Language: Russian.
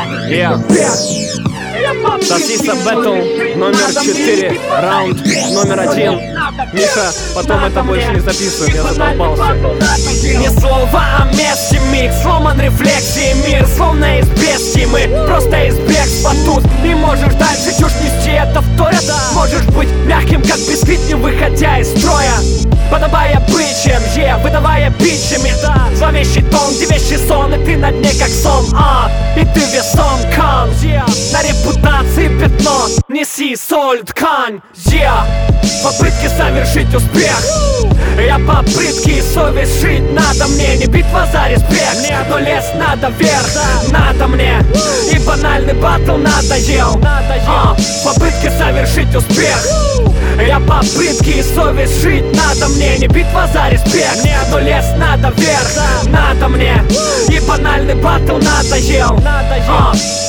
Сосиса Бэтл номер 4, раунд номер 1. Миша, потом это больше не записываем, я задолбался. Ни слова о месте, миг сломан рефлексии. Мир словно из бестии, мы просто из бегства тут. Не можешь дальше чушь нести, это вторят. Можешь быть мягким, как бисквит, не выходя из строя, подавая бычьям, выдавая бичами. Зловещий тон, где вещи сон, и ты на дне как сон, и ты весом кон. На репутации пятно, неси соль, ткань, попытки совершить успех. Я попытки совесть шить надо мне. Не битва за респект, но лес надо вверх, надо мне. И банальный баттл надоел. Попытки совершить успех. Я попытки совесть шить надо мне. Не битва за респект, но лес надо вверх, надо мне. И банальный баттл надоел.